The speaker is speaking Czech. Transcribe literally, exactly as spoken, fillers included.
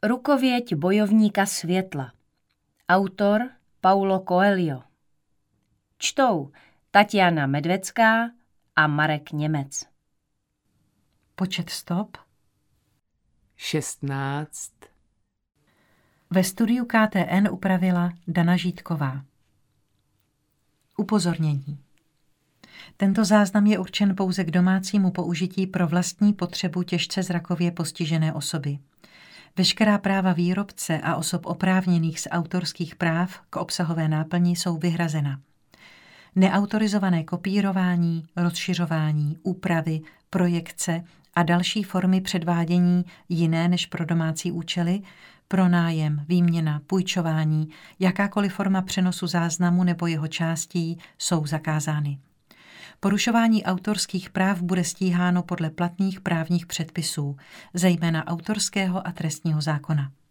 Rukověď bojovníka světla. Autor Paulo Coelho. Čtou Tatiana Medvecká a Marek Němec. Počet stop šestnáct. Ve studiu K T N upravila Dana Žítková. Upozornění. Tento záznam je určen pouze k domácímu použití pro vlastní potřebu těžce zrakově postižené osoby. Veškerá práva výrobce a osob oprávněných z autorských práv k obsahové náplni jsou vyhrazena. Neautorizované kopírování, rozšiřování, úpravy, projekce a další formy předvádění jiné než pro domácí účely, pronájem, výměna, půjčování, jakákoliv forma přenosu záznamu nebo jeho částí jsou zakázány. Porušování autorských práv bude stíháno podle platných právních předpisů, zejména autorského a trestního zákona.